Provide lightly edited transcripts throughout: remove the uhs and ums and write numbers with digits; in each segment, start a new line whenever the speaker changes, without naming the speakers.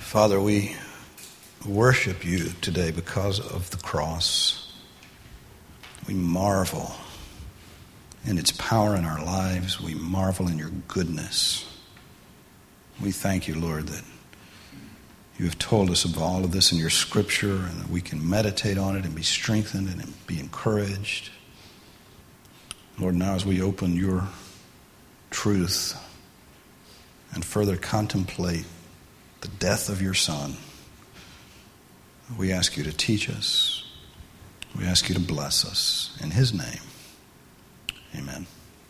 Father, we worship you today because of the cross. We marvel in its power in our lives. We marvel in your goodness. We thank you, Lord, that you have told us of all of this in your scripture and that we can meditate on it and be strengthened and be encouraged. Lord, now as we open your truth and further contemplate the death of your Son, we ask you to teach us. We ask you to bless us. In his name, amen.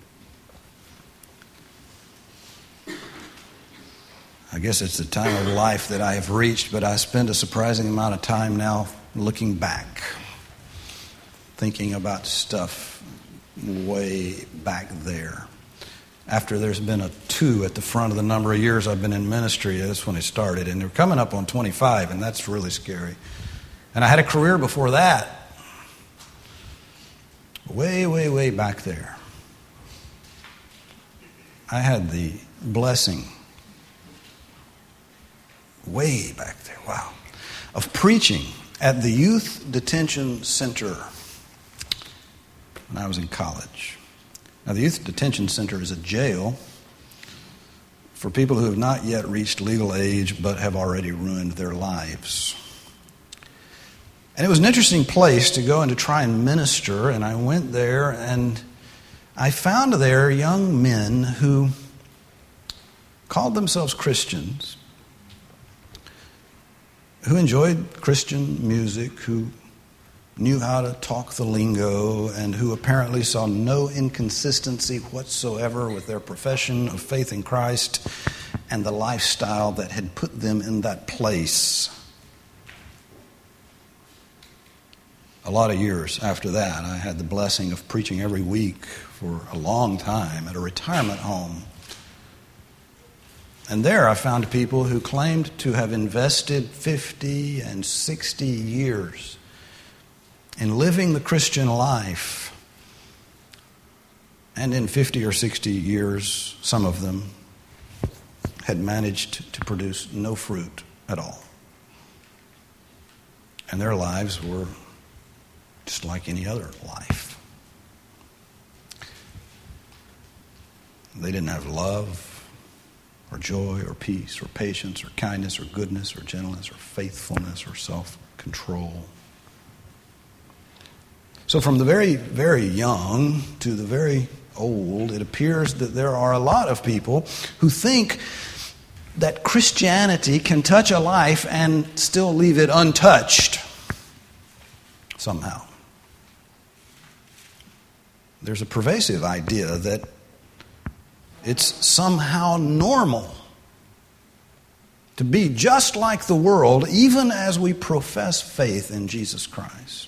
I guess it's the time of life that I have reached, but I spend a surprising amount of time now looking back, thinking about stuff way back there. After there's been a 2 at the front of the number of years I've been in ministry, that's when it started. And they're coming up on 25, and that's really scary. And I had a career before that. Way, way, way back there. I had the blessing, way back there, wow, of preaching at the Youth Detention Center when I was in college. Now, the Youth Detention Center is a jail for people who have not yet reached legal age but have already ruined their lives. And it was an interesting place to go and to try and minister, and I went there and I found there young men who called themselves Christians, who enjoyed Christian music, who knew how to talk the lingo, and who apparently saw no inconsistency whatsoever with their profession of faith in Christ and the lifestyle that had put them in that place. A lot of years after that, I had the blessing of preaching every week for a long time at a retirement home. And there I found people who claimed to have invested 50 and 60 years in living the Christian life. And in 50 or 60 years, some of them had managed to produce no fruit at all. And their lives were just like any other life. They didn't have love or joy or peace or patience or kindness or goodness or gentleness or faithfulness or self-control. So from the very, very young to the very old, it appears that there are a lot of people who think that Christianity can touch a life and still leave it untouched somehow. There's a pervasive idea that it's somehow normal to be just like the world, even as we profess faith in Jesus Christ.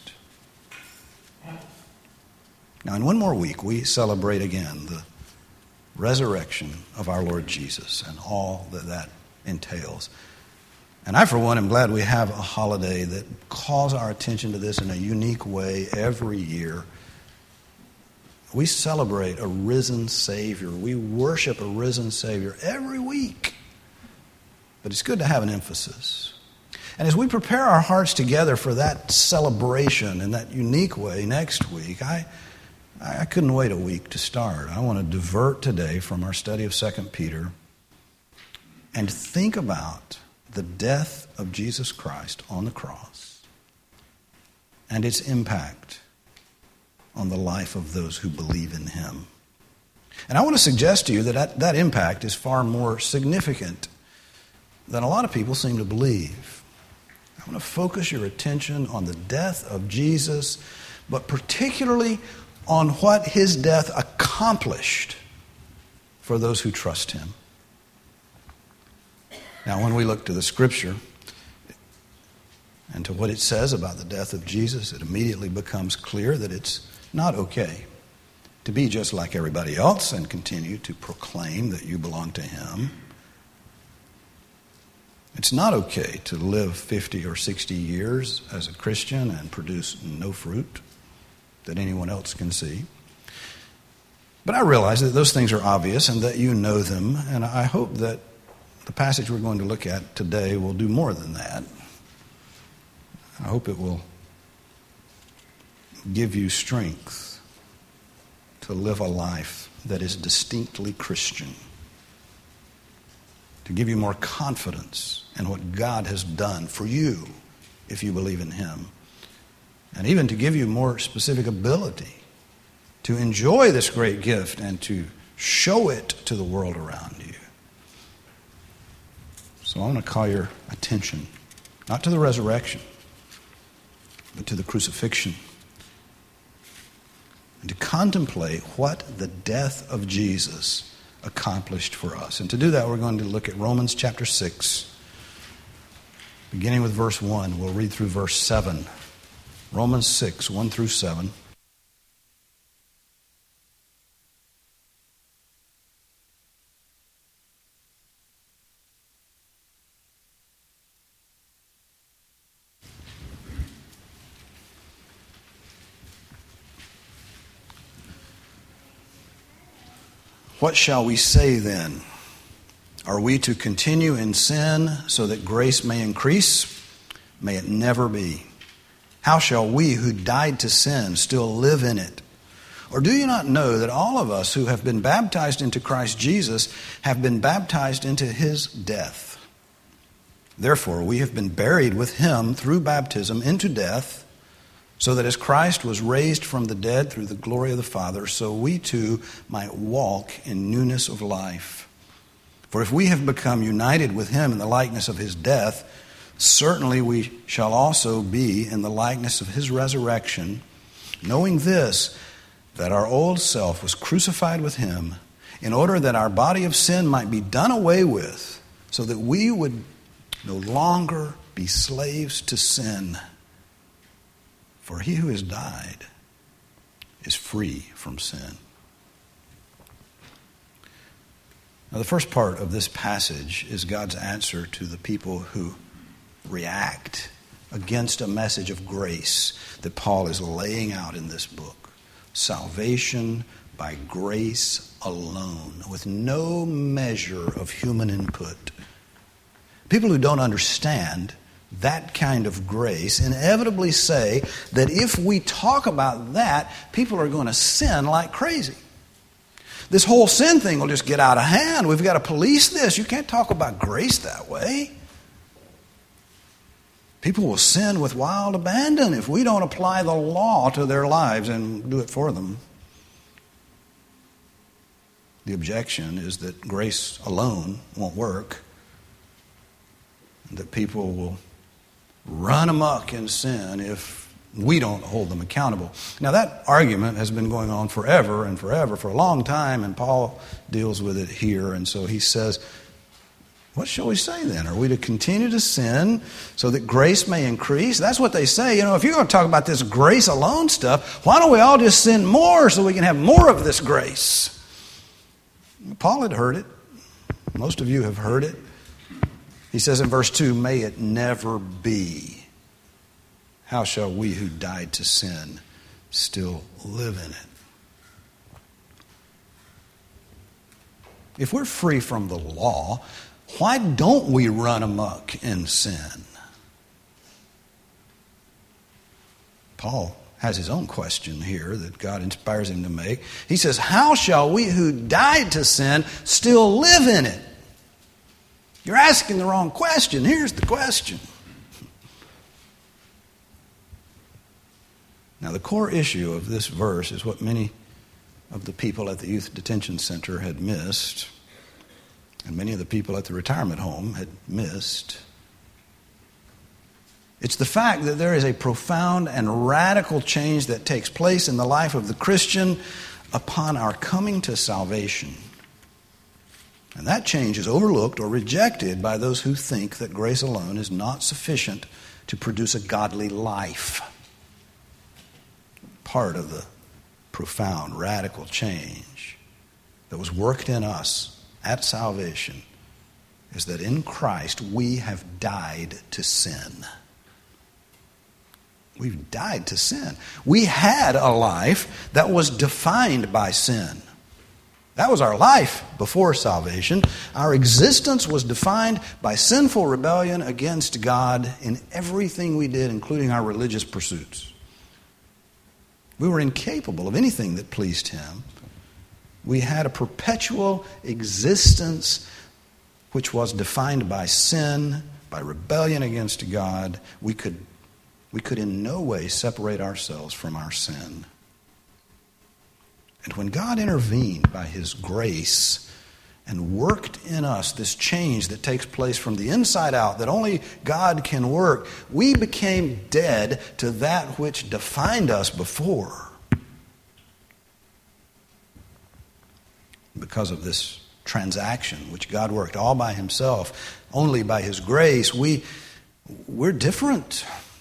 Now, in one more week, we celebrate again the resurrection of our Lord Jesus and all that that entails. And I, for one, am glad we have a holiday that calls our attention to this in a unique way every year. We celebrate a risen Savior. We worship a risen Savior every week. But it's good to have an emphasis. And as we prepare our hearts together for that celebration in that unique way next week, I couldn't wait a week to start. I want to divert today from our study of 2 Peter and think about the death of Jesus Christ on the cross and its impact on the life of those who believe in him. And I want to suggest to you that that impact is far more significant than a lot of people seem to believe. I want to focus your attention on the death of Jesus, but particularly on what his death accomplished for those who trust him. Now, when we look to the Scripture and to what it says about the death of Jesus, it immediately becomes clear that it's not okay to be just like everybody else and continue to proclaim that you belong to him. It's not okay to live 50 or 60 years as a Christian and produce no fruit that anyone else can see. But I realize that those things are obvious and that you know them, and I hope that the passage we're going to look at today will do more than that. I hope it will give you strength to live a life that is distinctly Christian, to give you more confidence in what God has done for you if you believe in Him, and even to give you more specific ability to enjoy this great gift and to show it to the world around you. So I want to call your attention, not to the resurrection, but to the crucifixion, and to contemplate what the death of Jesus accomplished for us. And to do that, we're going to look at Romans chapter 6, beginning with verse 1. We'll read through verse 7. Romans 6, 1 through 7. What shall we say then? Are we to continue in sin so that grace may increase? May it never be. How shall we who died to sin still live in it? Or do you not know that all of us who have been baptized into Christ Jesus have been baptized into His death? Therefore, we have been buried with Him through baptism into death, so that as Christ was raised from the dead through the glory of the Father, so we too might walk in newness of life. For if we have become united with Him in the likeness of His death, certainly we shall also be in the likeness of His resurrection, knowing this, that our old self was crucified with Him, in order that our body of sin might be done away with, so that we would no longer be slaves to sin. For he who has died is free from sin. Now, the first part of this passage is God's answer to the people who react against a message of grace that Paul is laying out in this book. Salvation by grace alone, with no measure of human input. People who don't understand that kind of grace inevitably say that if we talk about that, people are going to sin like crazy. This whole sin thing will just get out of hand. We've got to police this. You can't talk about grace that way. People will sin with wild abandon if we don't apply the law to their lives and do it for them. The objection is that grace alone won't work, and that people will run amok in sin if we don't hold them accountable. Now, that argument has been going on forever and forever, for a long time, and Paul deals with it here. And so he says, what shall we say then? Are we to continue to sin so that grace may increase? That's what they say. If you're going to talk about this grace alone stuff, why don't we all just sin more so we can have more of this grace? Paul had heard it. Most of you have heard it. He says in verse 2, may it never be. How shall we who died to sin still live in it? If we're free from the law, why don't we run amok in sin? Paul has his own question here that God inspires him to make. He says, how shall we who died to sin still live in it? You're asking the wrong question. Here's the question. Now, the core issue of this verse is what many of the people at the Youth Detention Center had missed, and many of the people at the retirement home had missed. It's the fact that there is a profound and radical change that takes place in the life of the Christian upon our coming to salvation. And that change is overlooked or rejected by those who think that grace alone is not sufficient to produce a godly life. Part of the profound, radical change that was worked in us at salvation is that in Christ we have died to sin. We've died to sin. We had a life that was defined by sin. That was our life before salvation. Our existence was defined by sinful rebellion against God in everything we did, including our religious pursuits. We were incapable of anything that pleased Him. We had a perpetual existence which was defined by sin, by rebellion against God. We could in no way separate ourselves from our sin. And when God intervened by His grace and worked in us this change that takes place from the inside out, that only God can work, we became dead to that which defined us before. Because of this transaction, which God worked all by Himself, only by His grace, we're different.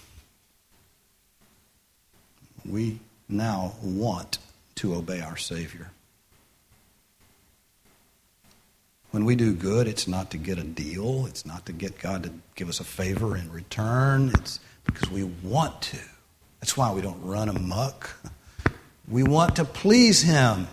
We now want to obey our Savior. When we do good, it's not to get a deal. It's not to get God to give us a favor in return. It's because we want to. That's why we don't run amok. We want to please Him.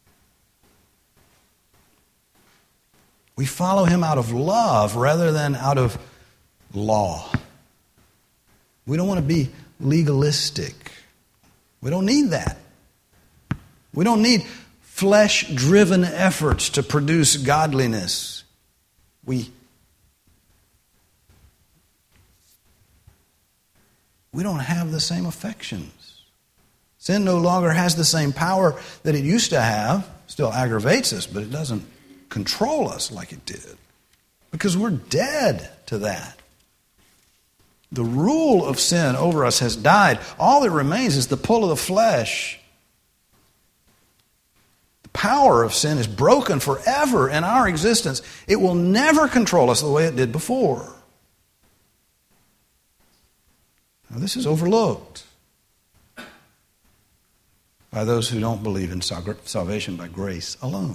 We follow Him out of love rather than out of law. We don't want to be legalistic. We don't need that. We don't need flesh-driven efforts to produce godliness. We don't have the same affections. Sin no longer has the same power that it used to have. Still aggravates us, but it doesn't control us like it did. Because we're dead to that. The rule of sin over us has died. All that remains is the pull of the flesh. The power of sin is broken forever in our existence. It will never control us the way it did before. Now, this is overlooked by those who don't believe in salvation by grace alone.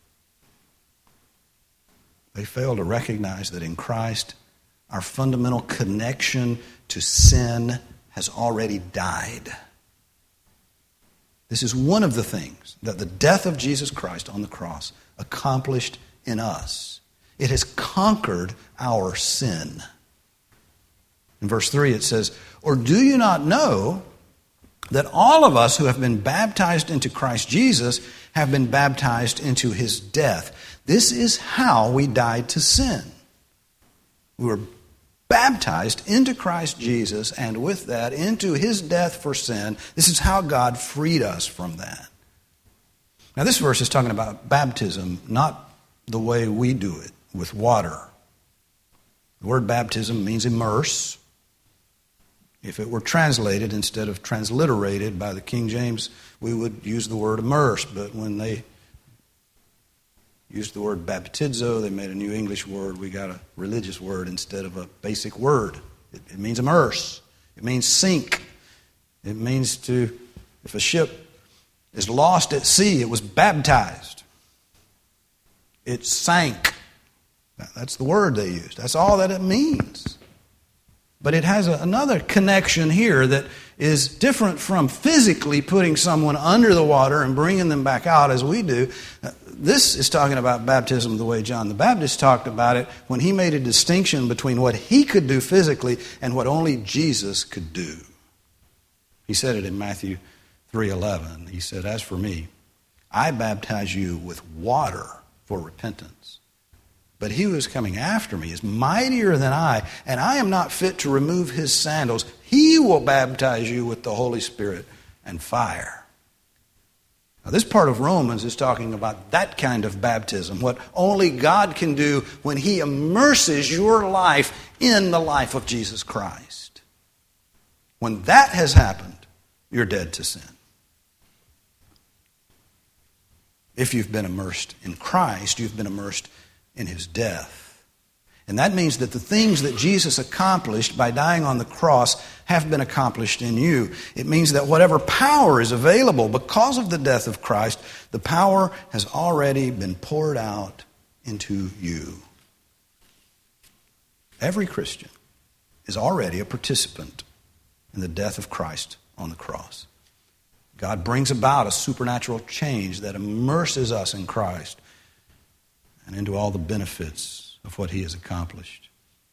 They fail to recognize that in Christ, our fundamental connection to sin has already died. This is one of the things that the death of Jesus Christ on the cross accomplished in us. It has conquered our sin. In verse 3 it says, "Or do you not know that all of us who have been baptized into Christ Jesus have been baptized into His death? This is how we died to sin." We were baptized into Christ Jesus, and with that, into His death for sin. This is how God freed us from that. Now, this verse is talking about baptism, not the way we do it, with water. The word baptism means immerse. If it were translated instead of transliterated by the King James, we would use the word immerse. But when they used the word baptizo, they made a new English word. We got a religious word instead of a basic word. It means immerse. It means sink. It means to, if a ship is lost at sea, it was baptized. It sank. That's the word they used. That's all that it means. But it has another connection here that is different from physically putting someone under the water and bringing them back out as we do. This is talking about baptism the way John the Baptist talked about it when he made a distinction between what he could do physically and what only Jesus could do. He said it in Matthew 3:11. He said, "As for me, I baptize you with water for repentance. But he who is coming after me is mightier than I, and I am not fit to remove his sandals. He will baptize you with the Holy Spirit and fire." Now, this part of Romans is talking about that kind of baptism, what only God can do when He immerses your life in the life of Jesus Christ. When that has happened, you're dead to sin. If you've been immersed in Christ, you've been immersed in His death. And that means that the things that Jesus accomplished by dying on the cross have been accomplished in you. It means that whatever power is available because of the death of Christ, the power has already been poured out into you. Every Christian is already a participant in the death of Christ on the cross. God brings about a supernatural change that immerses us in Christ and into all the benefits of what he has accomplished.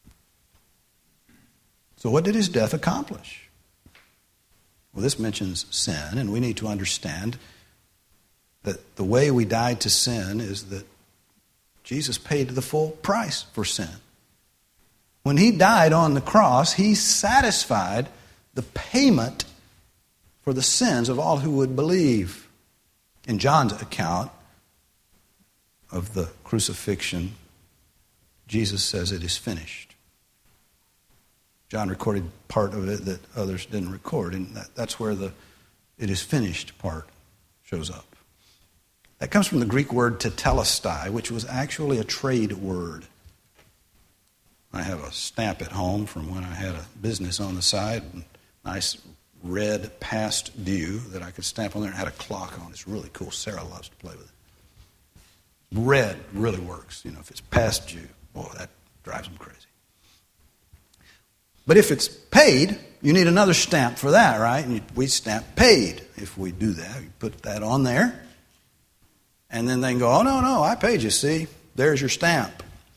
So what did his death accomplish? Well, this mentions sin, and we need to understand that the way we died to sin is that Jesus paid the full price for sin. When he died on the cross, he satisfied the payment for the sins of all who would believe. In John's account of the crucifixion, Jesus says it is finished. John recorded part of it that others didn't record, and that's where the "it is finished" part shows up. That comes from the Greek word tetelestai, which was actually a trade word. I have a stamp at home from when I had a business on the side, nice red past due that I could stamp on there, and had a clock on it. It's really cool. Sarah loves to play with it. Red really works. If it's past due, boy, that drives them crazy. But if it's paid, you need another stamp for that, right? And we stamp paid. If we do that, you put that on there. And then they can go, "Oh, no, I paid you, see? There's your stamp."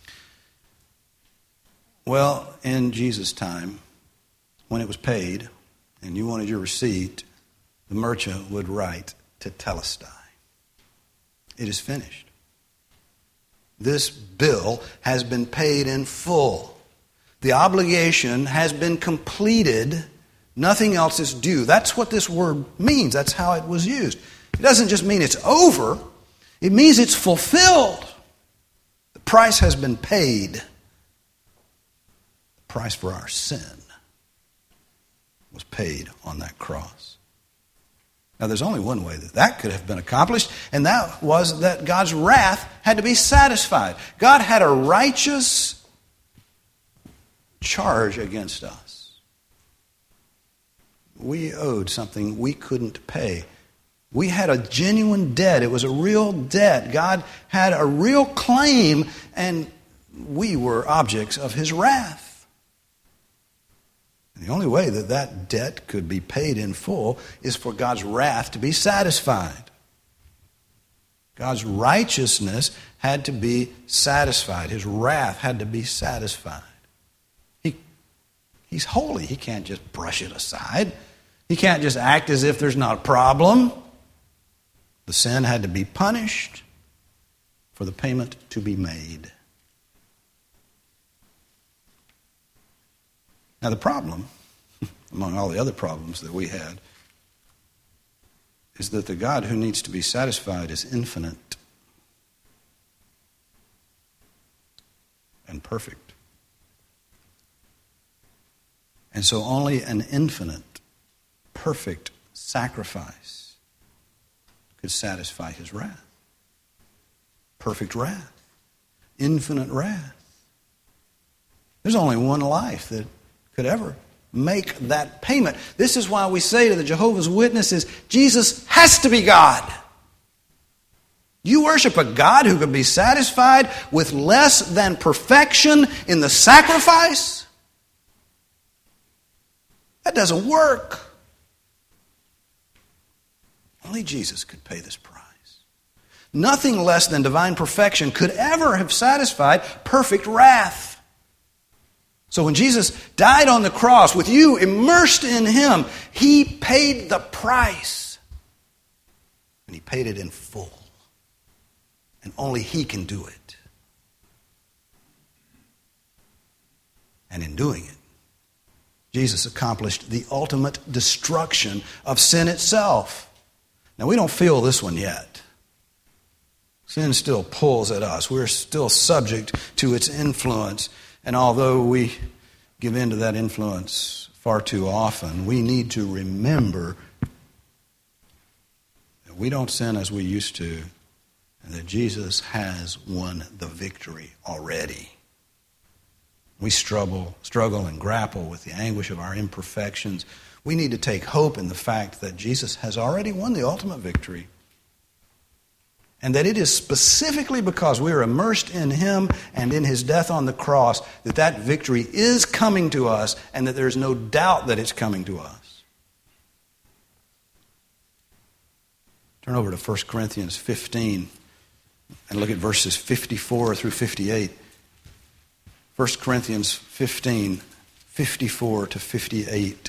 Well, in Jesus' time, when it was paid and you wanted your receipt, the merchant would write tetelestai. It is finished. This bill has been paid in full. The obligation has been completed. Nothing else is due. That's what this word means. That's how it was used. It doesn't just mean it's over. It means it's fulfilled. The price has been paid. The price for our sin was paid on that cross. Now, there's only one way that could have been accomplished, and that was that God's wrath had to be satisfied. God had a righteous charge against us. We owed something we couldn't pay. We had a genuine debt. It was a real debt. God had a real claim, and we were objects of his wrath. And the only way that that debt could be paid in full is for God's wrath to be satisfied. God's righteousness had to be satisfied. His wrath had to be satisfied. He's holy. He can't just brush it aside. He can't just act as if there's not a problem. The sin had to be punished for the payment to be made. Now the problem, among all the other problems that we had, is that the God who needs to be satisfied is infinite and perfect. And so only an infinite, perfect sacrifice could satisfy his wrath. Perfect wrath. Infinite wrath. There's only one life that could ever make that payment. This is why we say to the Jehovah's Witnesses, Jesus has to be God. You worship a God who could be satisfied with less than perfection in the sacrifice? That doesn't work. Only Jesus could pay this price. Nothing less than divine perfection could ever have satisfied perfect wrath. So when Jesus died on the cross, with you immersed in him, he paid the price. And he paid it in full. And only he can do it. And in doing it, Jesus accomplished the ultimate destruction of sin itself. Now, we don't feel this one yet. Sin still pulls at us. We're still subject to its influence. And although we give in to that influence far too often, we need to remember that we don't sin as we used to, and that Jesus has won the victory already. We struggle and grapple with the anguish of our imperfections. We need to take hope in the fact that Jesus has already won the ultimate victory. And that it is specifically because we are immersed in him and in his death on the cross that that victory is coming to us, and that there's no doubt that it's coming to us. Turn over to 1 Corinthians 15 and look at verses 54 through 58. 1 Corinthians 15, 54 to 58.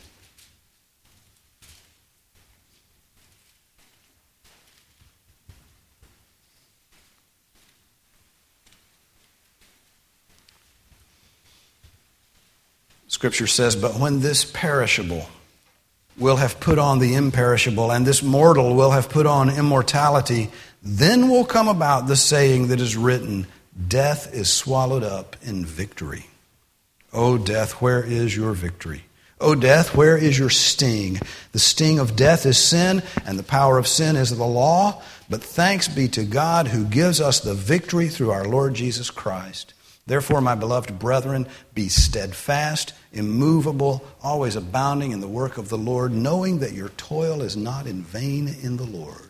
Scripture says, "But when this perishable will have put on the imperishable, and this mortal will have put on immortality, then will come about the saying that is written, death is swallowed up in victory. O death, where is your victory? O death, where is your sting? The sting of death is sin, and the power of sin is the law. But thanks be to God who gives us the victory through our Lord Jesus Christ. Therefore, my beloved brethren, be steadfast, immovable, always abounding in the work of the Lord, knowing that your toil is not in vain in the Lord."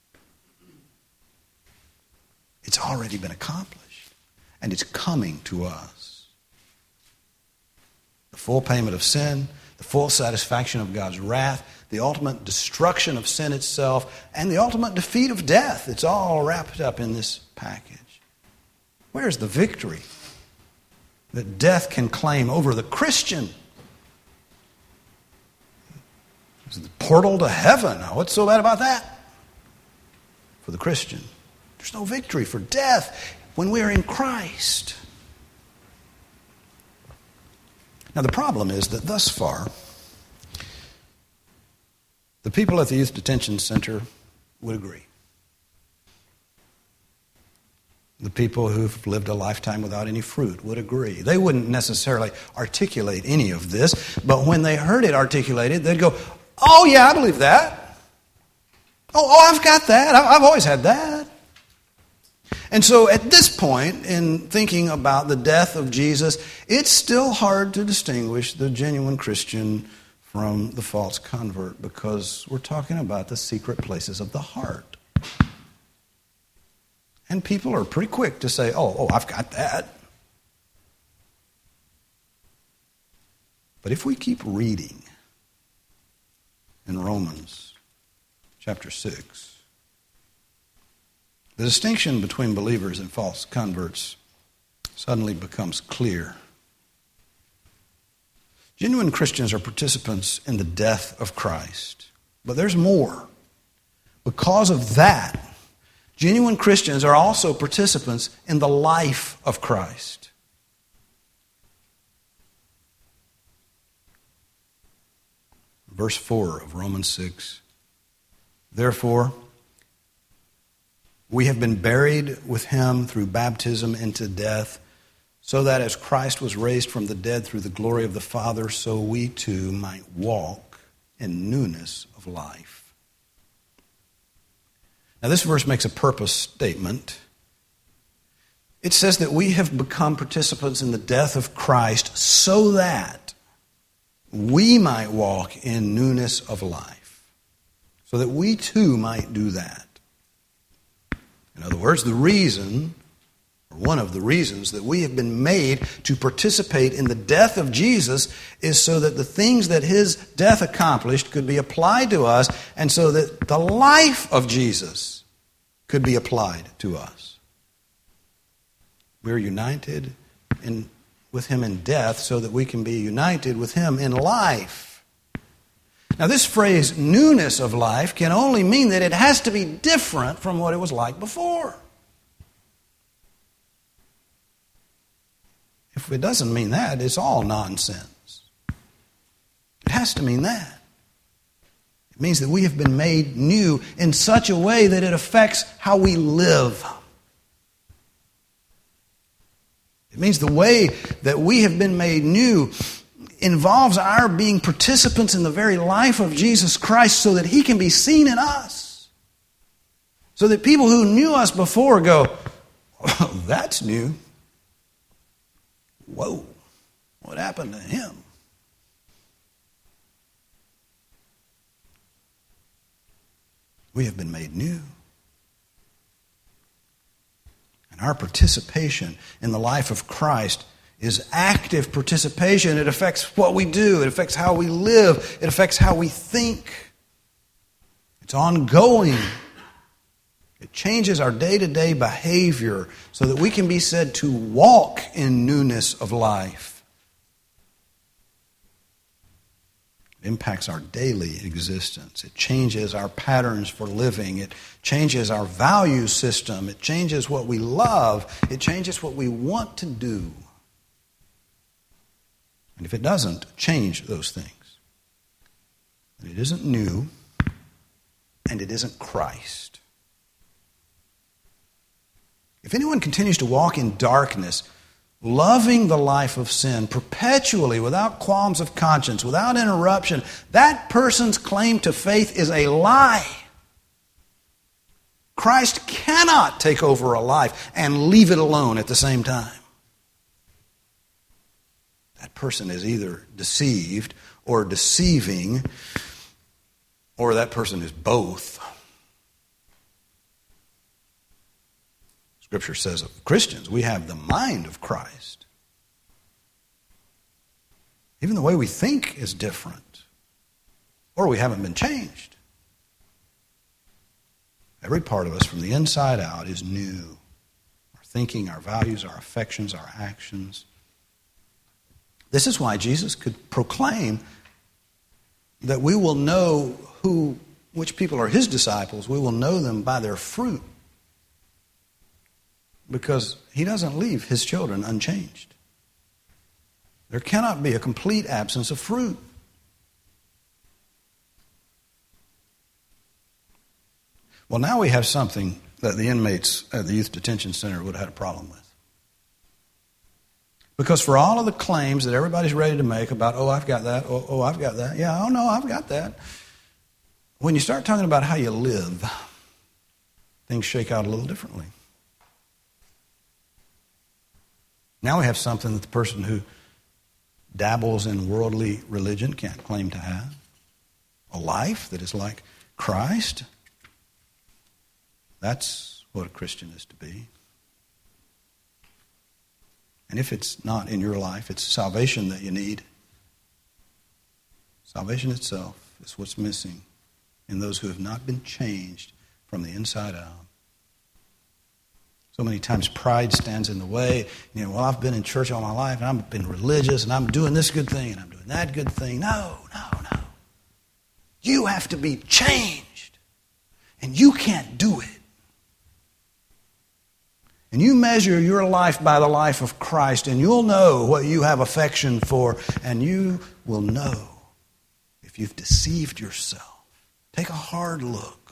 It's already been accomplished, and it's coming to us. The full payment of sin, the full satisfaction of God's wrath, the ultimate destruction of sin itself, and the ultimate defeat of death. It's all wrapped up in this package. Where's the victory that death can claim over the Christian? It's the portal to heaven. Now, what's so bad about that? For the Christian, there's no victory for death when we are in Christ. Now, the problem is that thus far, the people at the Youth Detention Center would agree. The people who've lived a lifetime without any fruit would agree. They wouldn't necessarily articulate any of this, but when they heard it articulated, they'd go, "Oh yeah, I believe that. Oh, I've got that. I've always had that." And so at this point, in thinking about the death of Jesus, it's still hard to distinguish the genuine Christian from the false convert, because we're talking about the secret places of the heart. And people are pretty quick to say, oh, I've got that. But if we keep reading in Romans chapter 6, the distinction between believers and false converts suddenly becomes clear. Genuine Christians are participants in the death of Christ. But there's more. Because of that, genuine Christians are also participants in the life of Christ. Verse 4 of Romans 6. "Therefore, we have been buried with him through baptism into death, so that as Christ was raised from the dead through the glory of the Father, so we too might walk in newness of life." Now, this verse makes a purpose statement. It says that we have become participants in the death of Christ so that we might walk in newness of life. So that we too might do that. In other words, the reason, or one of the reasons that we have been made to participate in the death of Jesus is so that the things that his death accomplished could be applied to us, and so that the life of Jesus could be applied to us. We're united with him in death so that we can be united with him in life. Now, this phrase, newness of life, can only mean that it has to be different from what it was like before. If it doesn't mean that, it's all nonsense. It has to mean that. It means that we have been made new in such a way that it affects how we live. It means the way that we have been made new involves our being participants in the very life of Jesus Christ so that he can be seen in us. So that people who knew us before go, "Oh, that's new. Whoa, what happened to him?" We have been made new. And our participation in the life of Christ is active participation. It affects what we do. It affects how we live. It affects how we think. It's ongoing. It changes our day-to-day behavior so that we can be said to walk in newness of life. It impacts our daily existence. It changes our patterns for living. It changes our value system. It changes what we love. It changes what we want to do. And if it doesn't change those things, then it isn't new and it isn't Christ. If anyone continues to walk in darkness, loving the life of sin perpetually, without qualms of conscience, without interruption, that person's claim to faith is a lie. Christ cannot take over a life and leave it alone at the same time. That person is either deceived or deceiving, or that person is both. Scripture says of Christians, we have the mind of Christ. Even the way we think is different, or we haven't been changed. Every part of us from the inside out is new. Our thinking, our values, our affections, our actions. This is why Jesus could proclaim that we will know which people are his disciples. We will know them by their fruit. Because he doesn't leave his children unchanged. There cannot be a complete absence of fruit. Well, now we have something that the inmates at the Youth Detention Center would have had a problem with. Because for all of the claims that everybody's ready to make about, oh, I've got that, oh, I've got that, yeah, oh, no, I've got that. When you start talking about how you live, things shake out a little differently. Now we have something that the person who dabbles in worldly religion can't claim to have. A life that is like Christ. That's what a Christian is to be. And if it's not in your life, it's salvation that you need. Salvation itself is what's missing in those who have not been changed from the inside out. So many times pride stands in the way. Well, I've been in church all my life, and I've been religious, and I'm doing this good thing, and I'm doing that good thing. No. You have to be changed, and you can't do it. And you measure your life by the life of Christ, and you'll know what you have affection for, and you will know if you've deceived yourself. Take a hard look.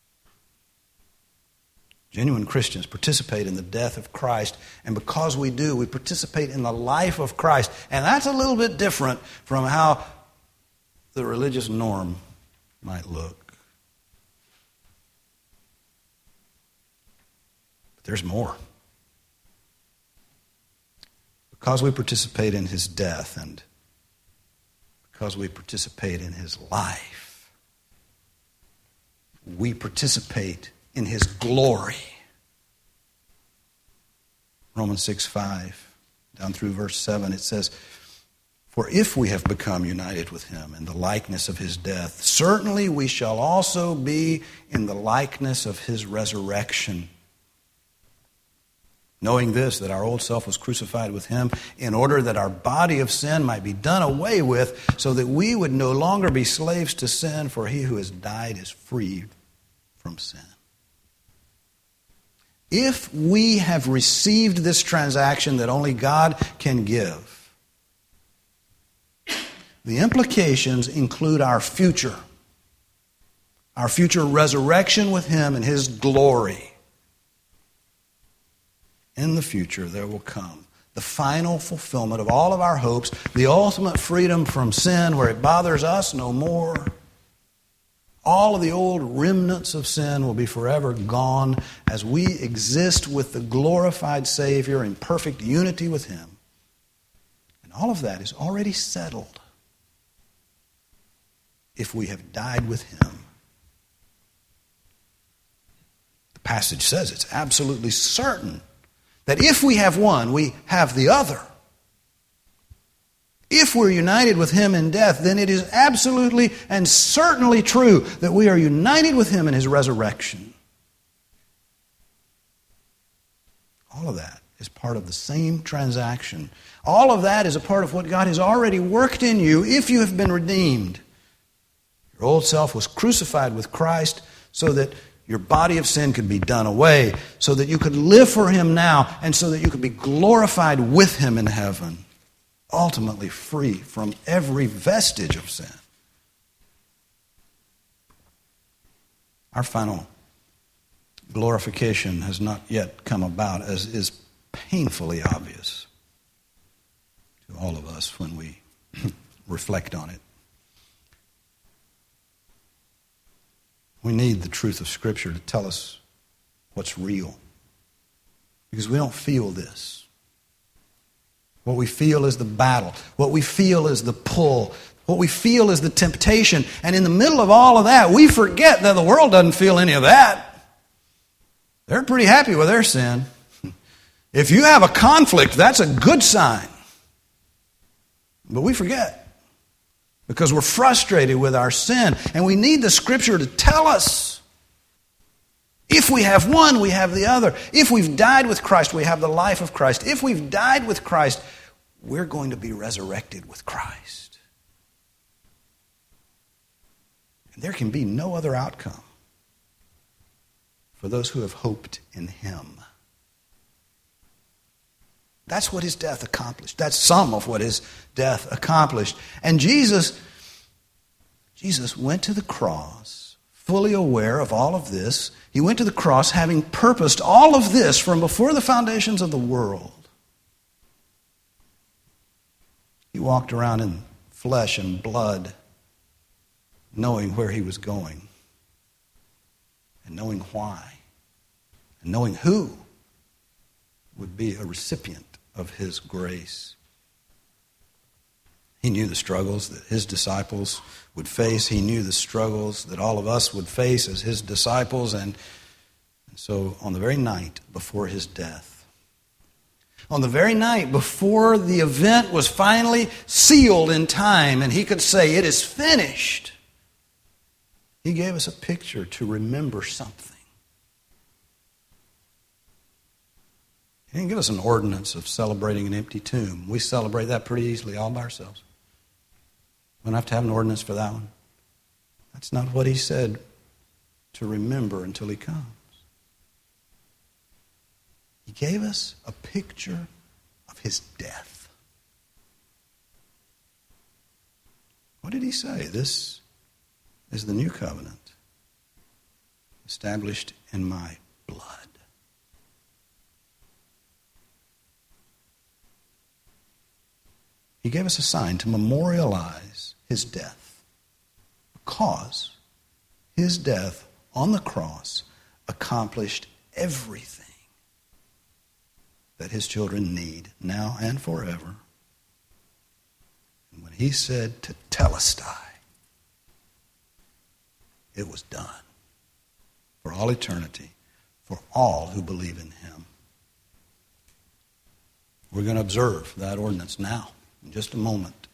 Genuine Christians participate in the death of Christ, and because we do, we participate in the life of Christ. And that's a little bit different from how the religious norm might look. But there's more. Because we participate in his death and because we participate in his life, we participate in his glory. Romans 6:5, down through verse 7, it says, "For if we have become united with him in the likeness of his death, certainly we shall also be in the likeness of his resurrection. Knowing this, that our old self was crucified with him in order that our body of sin might be done away with, so that we would no longer be slaves to sin, for he who has died is freed from sin." If we have received this transaction that only God can give, the implications include our future resurrection with him in his glory. In the future, there will come the final fulfillment of all of our hopes, the ultimate freedom from sin where it bothers us no more. All of the old remnants of sin will be forever gone as we exist with the glorified Savior in perfect unity with him. And all of that is already settled if we have died with him. The passage says it's absolutely certain that if we have one, we have the other. If we're united with him in death, then it is absolutely and certainly true that we are united with him in his resurrection. All of that is part of the same transaction. All of that is a part of what God has already worked in you if you have been redeemed. Your old self was crucified with Christ so that your body of sin could be done away, so that you could live for Him now, and so that you could be glorified with Him in heaven, ultimately free from every vestige of sin. Our final glorification has not yet come about, as is painfully obvious to all of us when we reflect on it. We need the truth of Scripture to tell us what's real, because we don't feel this. What we feel is the battle. What we feel is the pull. What we feel is the temptation. And in the middle of all of that, we forget that the world doesn't feel any of that. They're pretty happy with their sin. If you have a conflict, that's a good sign. But we forget, because we're frustrated with our sin. And we need the Scripture to tell us. If we have one, we have the other. If we've died with Christ, we have the life of Christ. If we've died with Christ, we're going to be resurrected with Christ. And there can be no other outcome for those who have hoped in Him. That's what His death accomplished. That's some of what His death accomplished. And Jesus went to the cross fully aware of all of this. He went to the cross having purposed all of this from before the foundations of the world. He walked around in flesh and blood, knowing where He was going, and knowing why, and knowing who would be a recipient of His grace. He knew the struggles that His disciples would face. He knew the struggles that all of us would face as His disciples. And so on the very night before His death, on the very night before the event was finally sealed in time and He could say, "It is finished," He gave us a picture to remember something. He didn't give us an ordinance of celebrating an empty tomb. We celebrate that pretty easily all by ourselves. We don't have to have an ordinance for that one. That's not what He said to remember until He comes. He gave us a picture of His death. What did He say? This is the new covenant, established in my blood. He gave us a sign to memorialize His death, because His death on the cross accomplished everything that His children need now and forever. And when He said to telestai, it was done for all eternity, for all who believe in Him. We're going to observe that ordinance now, in just a moment.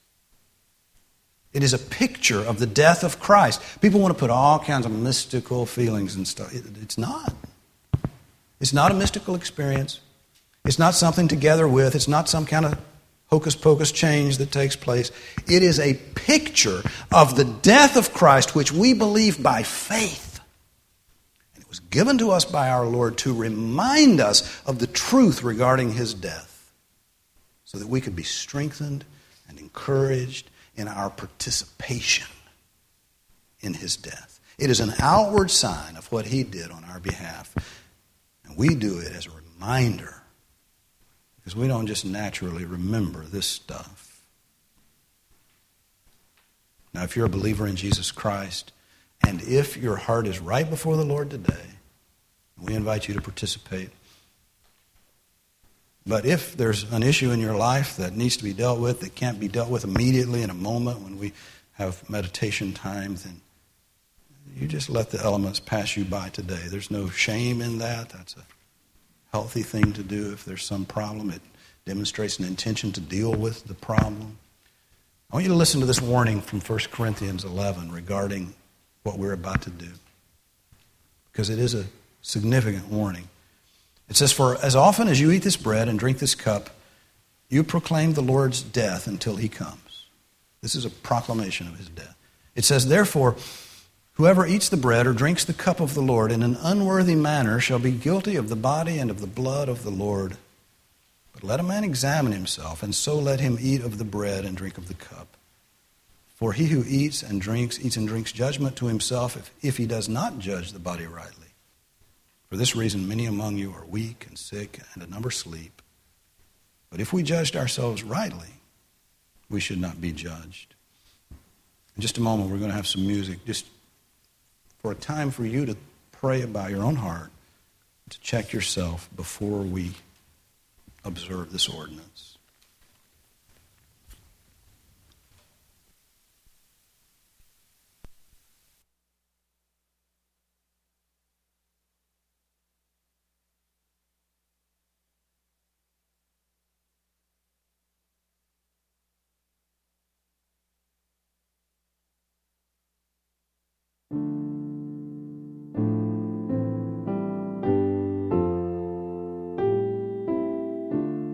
It is a picture of the death of Christ. People want to put all kinds of mystical feelings and stuff. It's not. It's not a mystical experience. It's not something together with. It's not some kind of hocus-pocus change that takes place. It is a picture of the death of Christ, which we believe by faith. And it was given to us by our Lord to remind us of the truth regarding His death, so that we could be strengthened and encouraged in our participation in His death. It is an outward sign of what He did on our behalf. And we do it as a reminder, because we don't just naturally remember this stuff. Now, if you're a believer in Jesus Christ, and if your heart is right before the Lord today, we invite you to participate. But if there's an issue in your life that needs to be dealt with, that can't be dealt with immediately in a moment when we have meditation time, then you just let the elements pass you by today. There's no shame in that. That's a healthy thing to do. If there's some problem, it demonstrates an intention to deal with the problem. I want you to listen to this warning from 1 Corinthians 11 regarding what we're about to do, because it is a significant warning. It says, for as often as you eat this bread and drink this cup, you proclaim the Lord's death until he comes. This is a proclamation of his death. It says, therefore, whoever eats the bread or drinks the cup of the Lord in an unworthy manner shall be guilty of the body and of the blood of the Lord. But let a man examine himself, and so let him eat of the bread and drink of the cup. For he who eats and drinks judgment to himself if he does not judge the body rightly. For this reason, many among you are weak and sick, and a number sleep. But if we judged ourselves rightly, we should not be judged. In just a moment, we're going to have some music, just for a time for you to pray about your own heart, to check yourself before we observe this ordinance.